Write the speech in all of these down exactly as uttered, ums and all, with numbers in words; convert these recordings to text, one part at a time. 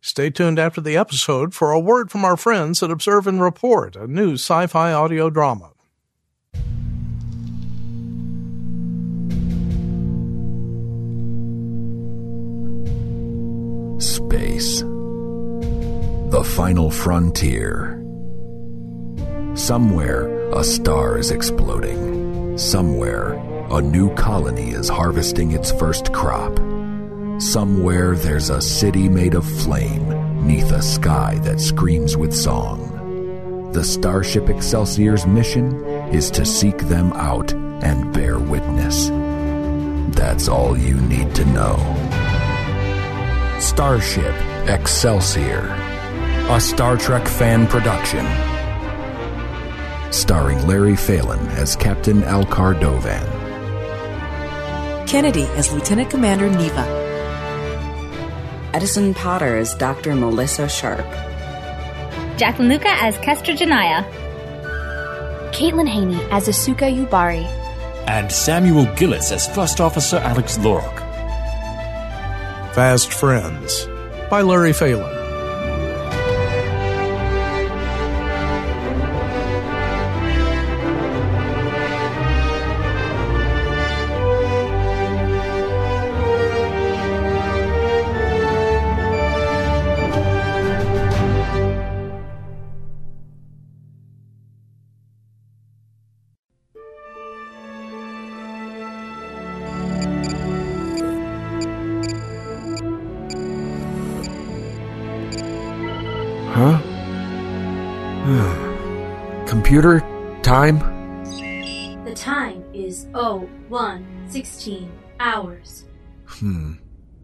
Stay tuned after the episode for a word from our friends at Observe and Report, a new sci-fi audio drama. Space. The final frontier. Somewhere, a star is exploding. Somewhere, a new colony is harvesting its first crop. Somewhere, there's a city made of flame, neath a sky that screams with song. The Starship Excelsior's mission is to seek them out and bear witness. That's all you need to know. Starship Excelsior, a Star Trek fan production. Starring Larry Phelan as Captain Alcar Dovan. Kennedy as Lieutenant Commander Neva. Edison Potter as Doctor Melissa Sharp. Jacqueline Luca as Kestra Janaya. Caitlin Haney as Asuka Yubari. And Samuel Gillis as First Officer Alex Lorok. Fast Friends by Larry Phelan. Huh? Computer, time? The time is oh one sixteen hours. Hmm.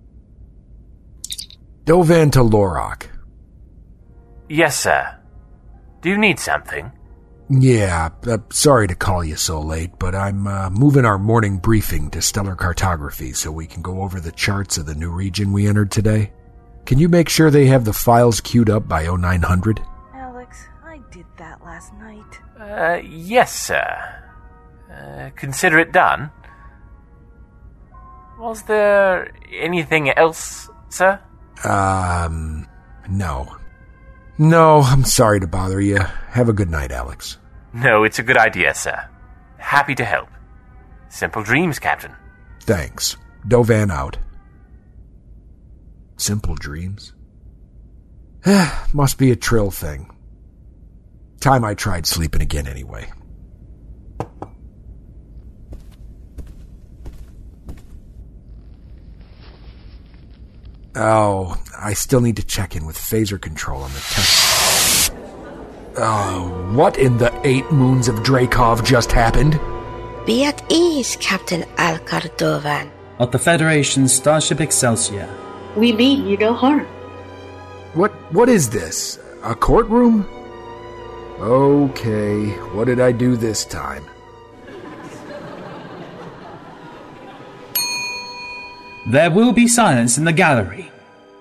Dovan to Lorok. Yes, sir. Do you need something? Yeah, uh, sorry to call you so late, but I'm uh, moving our morning briefing to stellar cartography so we can go over the charts of the new region we entered today. Can you make sure they have the files queued up by oh nine hundred? Alex, I did that last night. Uh, yes, sir. Uh, consider it done. Was there anything else, sir? Um, no. No, I'm sorry to bother you. Have a good night, Alex. No, it's a good idea, sir. Happy to help. Simple dreams, Captain. Thanks. Dovan out. Simple dreams? Must be a Trill thing. Time I tried sleeping again anyway. Oh, I still need to check in with phaser control on the test. Oh, what in the eight moons of Dracov just happened? Be at ease, Captain Alcar Dovan. Of the Federation's Starship Excelsior. We mean you no harm. What, what is this? A courtroom? Okay, what did I do this time? There will be silence in the gallery.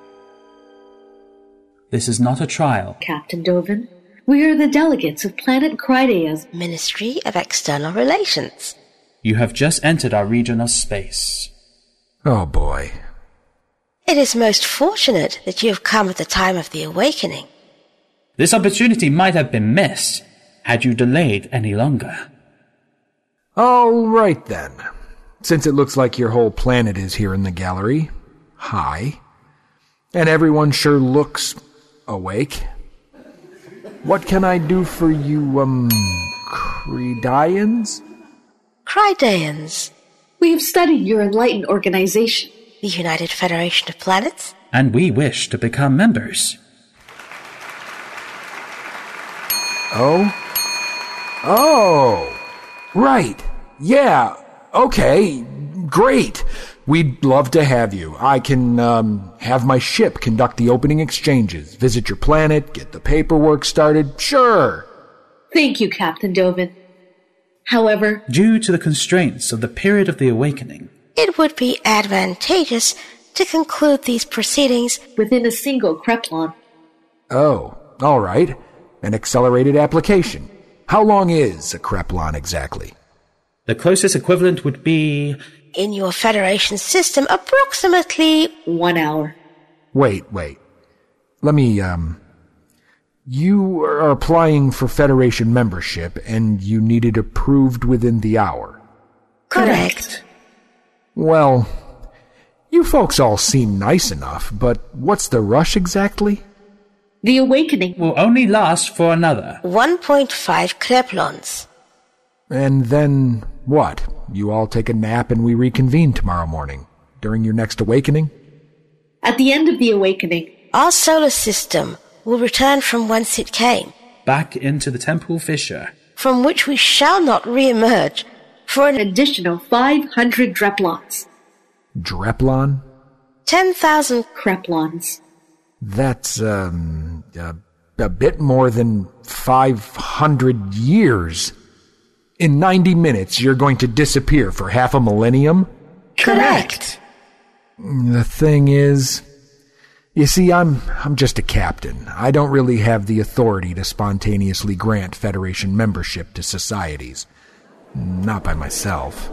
This is not a trial. Captain Dovan, we are the delegates of Planet Krydea's Ministry of External Relations. You have just entered our region of space. Oh boy. It is most fortunate that you have come at the time of the awakening. This opportunity might have been missed had you delayed any longer. All right then. Since it looks like your whole planet is here in the gallery, hi, and everyone sure looks awake, what can I do for you, um, Krydeans? Krydeans? We have studied your enlightened organization, the United Federation of Planets, and we wish to become members. Oh? Oh! Right! Yeah! Okay, great. We'd love to have you. I can, um, have my ship conduct the opening exchanges, visit your planet, get the paperwork started. Sure. Thank you, Captain Dovan. However, due to the constraints of the period of the awakening, it would be advantageous to conclude these proceedings within a single Kreplon. Oh, all right. An accelerated application. How long is a Kreplon exactly? The closest equivalent would be... in your Federation system, approximately one hour. Wait, wait. let me, um... You are applying for Federation membership, and you need it approved within the hour. Correct. Well, you folks all seem nice enough, but what's the rush exactly? The awakening will only last for another one point five Kreplons. And then what? You all take a nap and we reconvene tomorrow morning, during your next awakening? At the end of the awakening, our solar system will return from whence it came, back into the temple fissure, from which we shall not re-emerge for an additional five hundred Dreplons. Dreplon? Ten thousand Kreplons. That's, um, a, a bit more than five hundred years. In ninety minutes, you're going to disappear for half a millennium? Correct. The thing is, you see, I'm I'm just a captain. I don't really have the authority to spontaneously grant Federation membership to societies. Not by myself.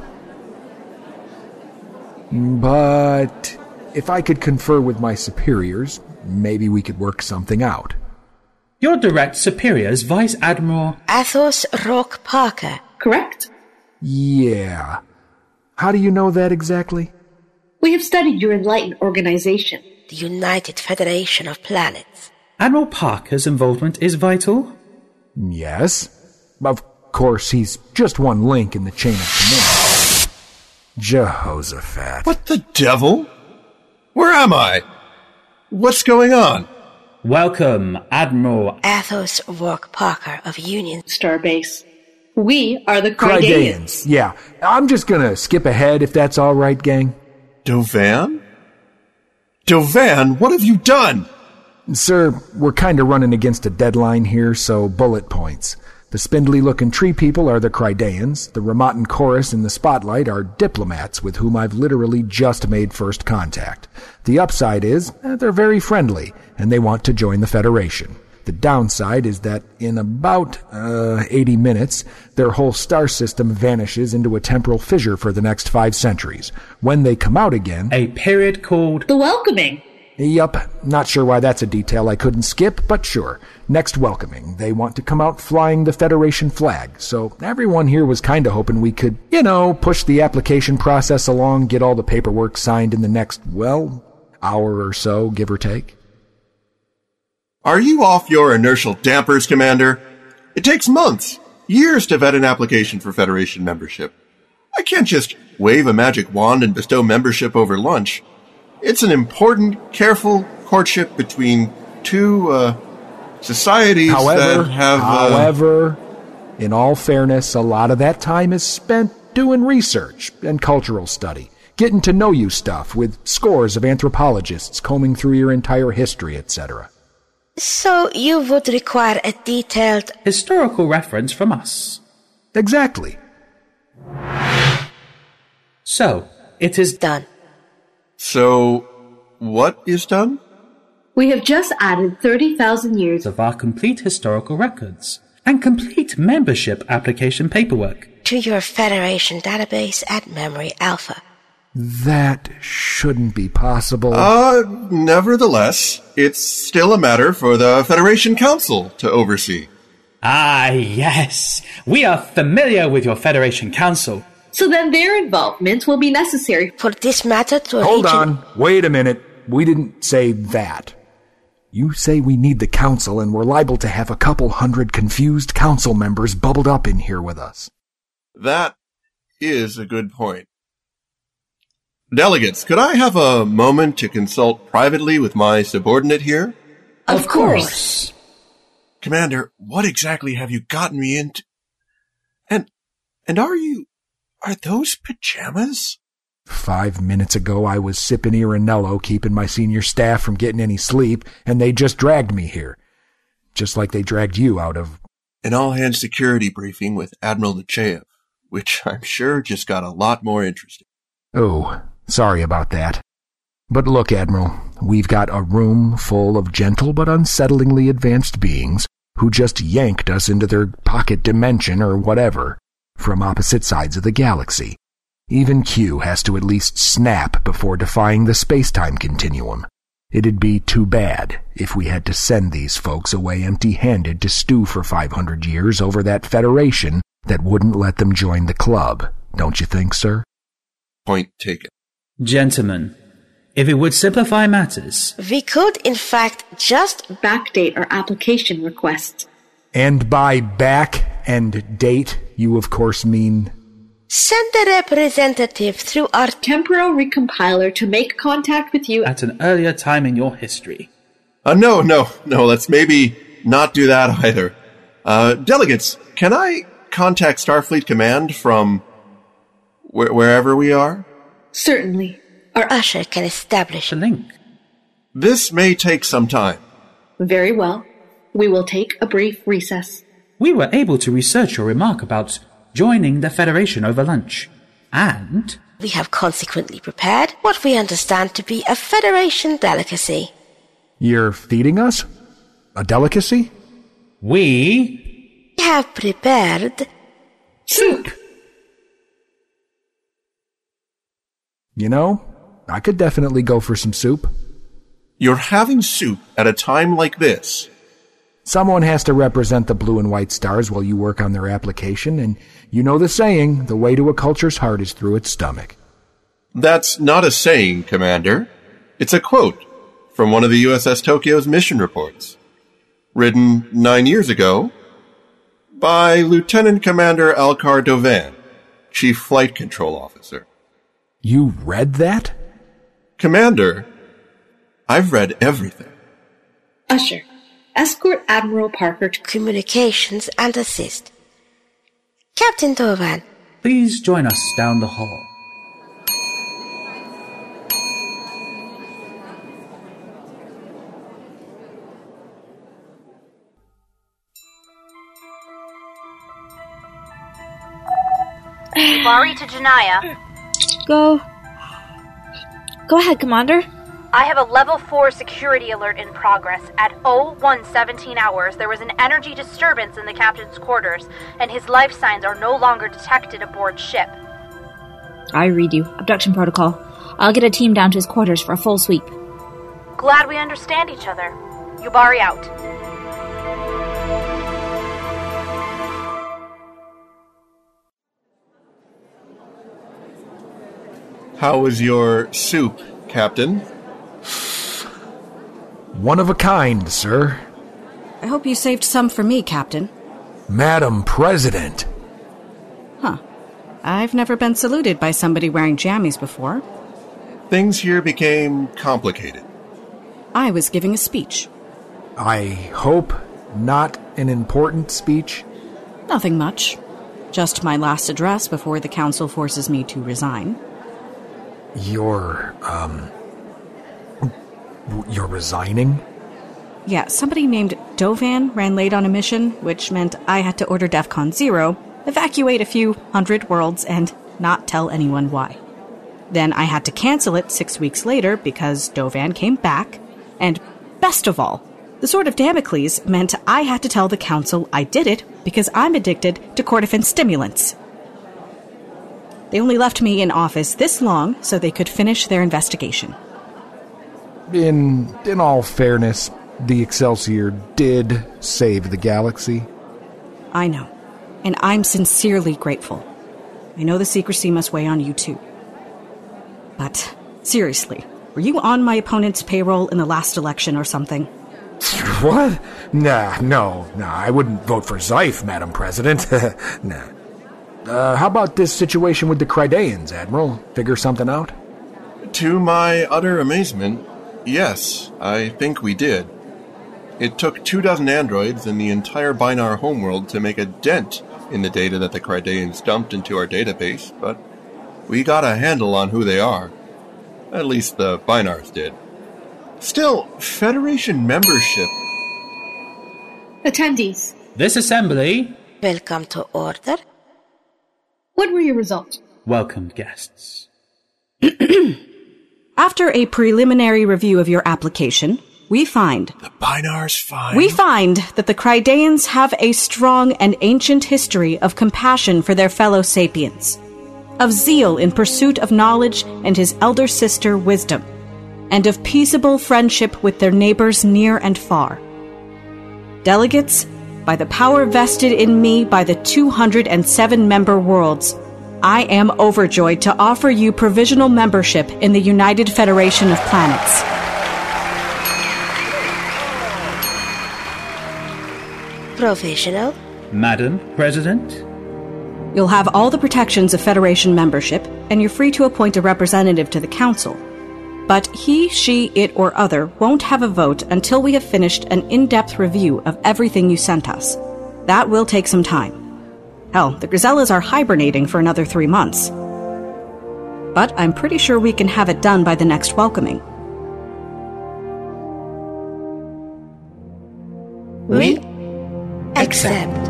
But if I could confer with my superiors, maybe we could work something out. Your direct superior is Vice Admiral Athos Rourke Parker. Correct? Yeah. How do you know that exactly? We have studied your enlightened organization. The United Federation of Planets. Admiral Parker's involvement is vital? Yes. Of course, he's just one link in the chain of command. Jehoshaphat. What the devil? Where am I? What's going on? Welcome, Admiral Athos Rourke Parker of Union Starbase. We are the Crydanians. Crydanians. Yeah, I'm just gonna skip ahead if that's all right, gang. Dovan? Dovan, what have you done? Sir, we're kind of running against a deadline here, so bullet points. The spindly-looking tree people are the Crydanians. The Ramatan chorus in the spotlight are diplomats with whom I've literally just made first contact. The upside is eh, they're very friendly, and they want to join the Federation. The downside is that in about uh, eighty minutes, their whole star system vanishes into a temporal fissure for the next five centuries. When they come out again... A period called... The Welcoming. Yup, not sure why that's a detail I couldn't skip, but sure. Next Welcoming, they want to come out flying the Federation flag, so everyone here was kinda hoping we could, you know, push the application process along, get all the paperwork signed in the next, well, hour or so, give or take. Are you off your inertial dampers, Commander? It takes months, years to vet an application for Federation membership. I can't just wave a magic wand and bestow membership over lunch. It's an important, careful courtship between two, uh, societies however, that have... Uh... However, in all fairness, a lot of that time is spent doing research and cultural study, getting to know you stuff with scores of anthropologists combing through your entire history, et cetera. So you would require a detailed... historical reference from us. Exactly. So, it is done. So, what is done? We have just added thirty thousand years of our complete historical records and complete membership application paperwork to your Federation database at Memory Alpha. That shouldn't be possible. Uh, nevertheless, it's still a matter for the Federation Council to oversee. Ah, yes. We are familiar with your Federation Council. So then their involvement will be necessary for this matter to... Hold on. Wait a minute. We didn't say that. You say we need the council, and we're liable to have a couple hundred confused council members bubbled up in here with us. That is a good point. Delegates, could I have a moment to consult privately with my subordinate here? Of course. Commander, what exactly have you gotten me into? And, and are you, are those pajamas? Five minutes ago I was sipping Irinello, keeping my senior staff from getting any sleep, and they just dragged me here. Just like they dragged you out of... an all-hands security briefing with Admiral Nechayev, which I'm sure just got a lot more interesting. Oh, sorry about that. But look, Admiral, we've got a room full of gentle but unsettlingly advanced beings who just yanked us into their pocket dimension or whatever from opposite sides of the galaxy. Even Q has to at least snap before defying the space-time continuum. It'd be too bad if we had to send these folks away empty-handed to stew for five hundred years over that Federation that wouldn't let them join the club, don't you think, sir? Point taken. Gentlemen, if it would simplify matters... We could, in fact, just backdate our application requests. And by back and date, you of course mean... Send a representative through our temporal recompiler to make contact with you at an earlier time in your history. Uh, no, no, no, let's maybe not do that either. Uh, delegates, can I contact Starfleet Command from wh- wherever we are? Certainly. Our usher can establish a link. This may take some time. Very well. We will take a brief recess. We were able to research your remark about joining the Federation over lunch. And... we have consequently prepared what we understand to be a Federation delicacy. You're feeding us? A delicacy? We... We have prepared... soup! You know, I could definitely go for some soup. You're having soup at a time like this. Someone has to represent the blue and white stars while you work on their application, and you know the saying, the way to a culture's heart is through its stomach. That's not a saying, Commander. It's a quote from one of the U S S Tokyo's mission reports, written nine years ago by Lieutenant Commander Alcar Dovan, Chief Flight Control Officer. You read that? Commander, I've read everything. Usher, escort Admiral Parker to communications and assist. Captain Dovan, please join us down the hall. Yubari to Janaya. Go. Go ahead, Commander. I have a level four security alert in progress. At oh one seventeen hours, there was an energy disturbance in the captain's quarters, and his life signs are no longer detected aboard ship. I read you. Abduction protocol. I'll get a team down to his quarters for a full sweep. Glad we understand each other. Yubari out. How was your soup, Captain? One of a kind, sir. I hope you saved some for me, Captain. Madam President. Huh. I've never been saluted by somebody wearing jammies before. Things here became complicated. I was giving a speech. I hope not an important speech. Nothing much. Just my last address before the council forces me to resign. You're, um... You're resigning? Yeah, somebody named Dovan ran late on a mission, which meant I had to order DEFCON zero, evacuate a few hundred worlds, and not tell anyone why. Then I had to cancel it six weeks later because Dovan came back, and best of all, the Sword of Damocles meant I had to tell the council I did it because I'm addicted to cortifen stimulants. They only left me in office this long so they could finish their investigation. In in all fairness, the Excelsior did save the galaxy. I know, and I'm sincerely grateful. I know the secrecy must weigh on you too. But, seriously, were you on my opponent's payroll in the last election or something? What? Nah, no, nah, I wouldn't vote for Zyph, Madam President. Nah. Uh, how about this situation with the Krydeans, Admiral? Figure something out? To my utter amazement, yes, I think we did. It took two dozen androids and the entire Binar homeworld to make a dent in the data that the Krydeans dumped into our database, but we got a handle on who they are. At least the Binars did. Still, Federation membership... Attendees. This assembly... Welcome to order. What were your results? Welcomed guests. After a preliminary review of your application, we find... The Binars find... We find that the Krydeans have a strong and ancient history of compassion for their fellow sapiens, of zeal in pursuit of knowledge and his elder sister, wisdom. and of peaceable friendship with their neighbors near and far. Delegates, by the power vested in me by the two hundred seven member worlds, I am overjoyed to offer you provisional membership in the United Federation of Planets. Provisional? Madam President? You'll have all the protections of Federation membership, and you're free to appoint a representative to the Council. But he, she, it, or other won't have a vote until we have finished an in-depth review of everything you sent us. That will take some time. Hell, the Grisellas are hibernating for another three months. But I'm pretty sure we can have it done by the next welcoming. We accept.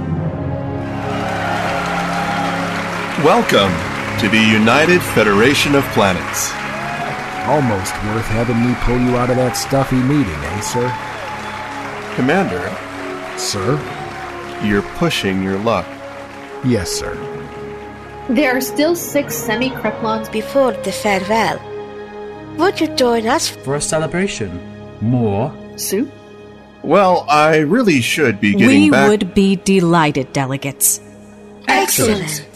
Welcome to the United Federation of Planets. Almost worth having me pull you out of that stuffy meeting, eh, sir? Commander. Sir? You're pushing your luck. Yes, sir. There are still six semi-Kryplons before the farewell. Would you join us for a celebration? More soup? Well, I really should be getting we back... We would be delighted, delegates. Excellent. Excellent.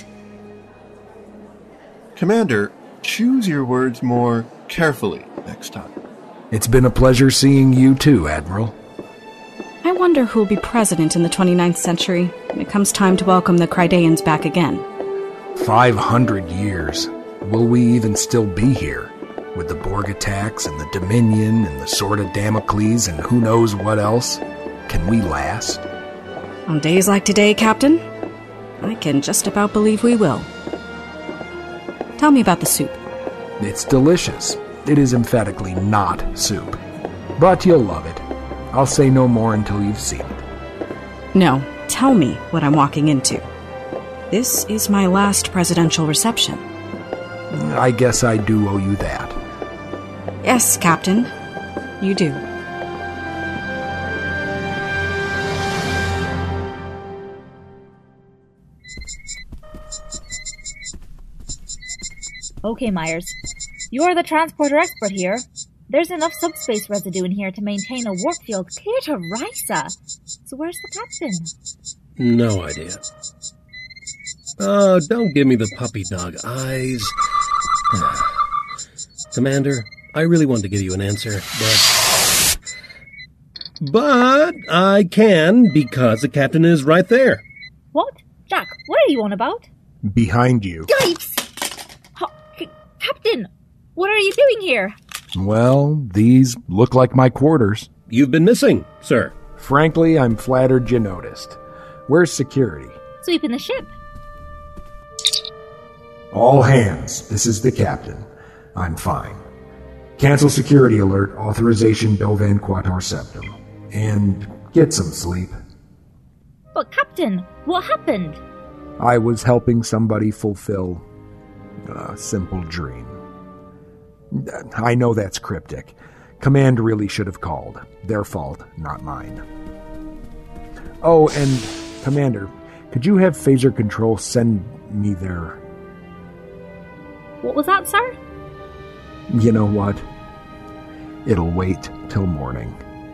Commander, choose your words more carefully next time. It's been a pleasure seeing you too, Admiral. I wonder who'll be president in the twenty-ninth century when it comes time to welcome the Krydeans back again. Five hundred years. Will we even still be here? With the Borg attacks and the Dominion and the Sword of Damocles and who knows what else? Can we last? On days like today, Captain, I can just about believe we will. Tell me about the soup. It's delicious. It is emphatically not soup. But you'll love it. I'll say no more until you've seen it. No, tell me what I'm walking into. This is my last presidential reception. I guess I do owe you that. Yes, Captain. You do. Okay, Myers. You're the transporter expert here. There's enough subspace residue in here to maintain a warp field clear to Risa. So where's the captain? No idea. Oh, don't give me the puppy dog eyes. Commander, I really wanted to give you an answer, but... But I can because the captain is right there. What? Jack, what are you on about? Behind you. Yipes! C- Captain, what are you doing here? Well, these look like my quarters. You've been missing, sir. Frankly, I'm flattered you noticed. Where's security? Sweeping the ship. All hands, this is the captain. I'm fine. Cancel security alert, authorization Dovan Quator Septum. And get some sleep. But Captain, what happened? I was helping somebody fulfill a simple dream. I know that's cryptic. Command really should have called. Their fault, not mine. Oh, and Commander, could you have Phaser Control send me their... What was that, sir? You know what? It'll wait till morning.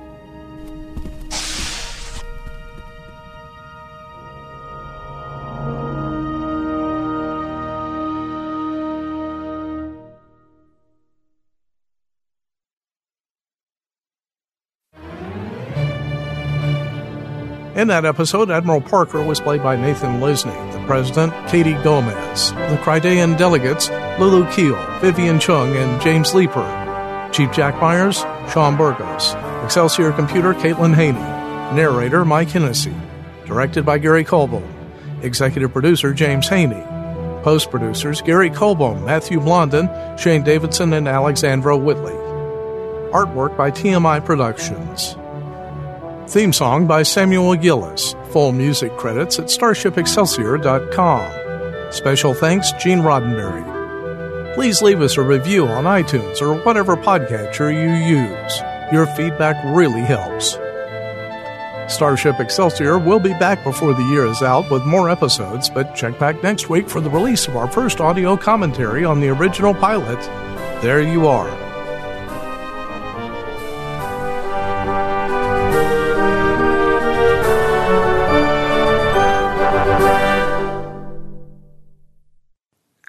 In that episode, Admiral Parker was played by Nathan Lisney, the President, Katie Gomez, the Krydean delegates, Lulu Keel, Vivian Chung, and James Leeper, Chief Jack Myers, Sean Burgos, Excelsior Computer, Caitlin Haney, narrator, Mike Hennessy, directed by Gary Colbourn, executive producer, James Haney, post-producers, Gary Colbourn, Matthew Blondin, Shane Davidson, and Alexandra Whitley, artwork by T M I Productions. Theme song by Samuel Gillis. Full music credits at starship excelsior dot com. Special thanks, Gene Roddenberry. Please leave us a review on iTunes or whatever podcatcher you use. Your feedback really helps. Starship Excelsior will be back before the year is out with more episodes, but check back next week for the release of our first audio commentary on the original pilot. There you are.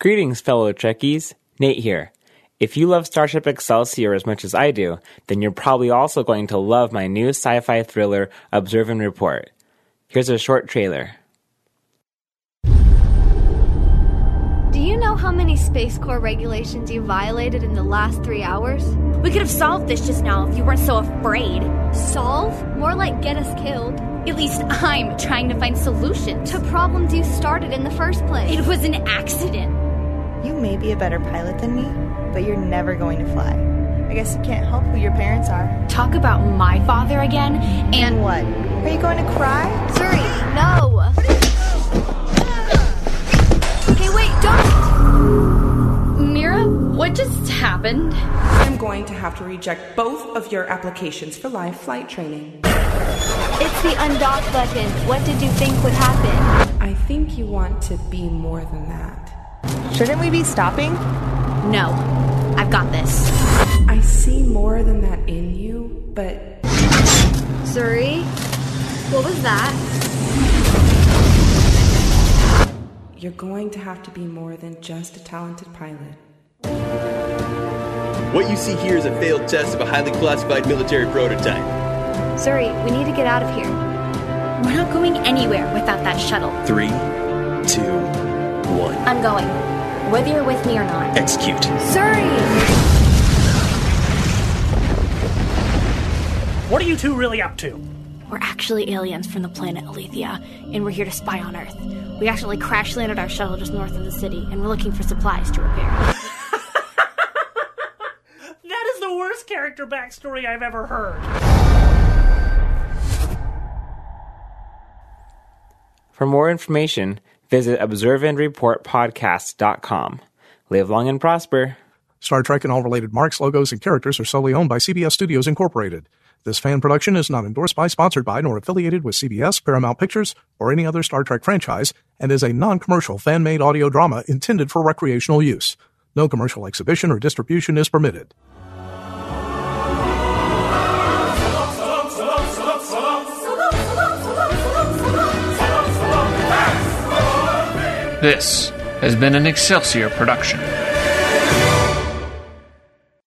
Greetings, fellow Trekkies. Nate here. If you love Starship Excelsior as much as I do, then you're probably also going to love my new sci-fi thriller, Observe and Report. Here's a short trailer. Do you know how many Space Corps regulations you violated in the last three hours? We could have solved this just now if you weren't so afraid. Solve? More like get us killed. At least I'm trying to find solutions to problems you started in the first place. It was an accident. You may be a better pilot than me, but you're never going to fly. I guess you can't help who your parents are. Talk about my father again, and... And what? Are you going to cry? Suri, no! Hey, wait, don't! Mira, what just happened? I'm going to have to reject both of your applications for live flight training. It's the undock button. What did you think would happen? I think you want to be more than that. Shouldn't we be stopping? No. I've got this. I see more than that in you, but... Suri? What was that? You're going to have to be more than just a talented pilot. What you see here is a failed test of a highly classified military prototype. Suri, we need to get out of here. We're not going anywhere without that shuttle. Three, two, one. I'm going. Whether you're with me or not. Execute. Suri! What are you two really up to? We're actually aliens from the planet Alethea, and we're here to spy on Earth. We actually crash landed our shuttle just north of the city, and we're looking for supplies to repair. That is the worst character backstory I've ever heard. For more information, visit observe and report podcast dot com. Live long and prosper. Star Trek and all related marks, logos, and characters are solely owned by C B S Studios Incorporated. This fan production is not endorsed by, sponsored by, nor affiliated with C B S, Paramount Pictures, or any other Star Trek franchise, and is a non-commercial fan-made audio drama intended for recreational use. No commercial exhibition or distribution is permitted. This has been an Excelsior production.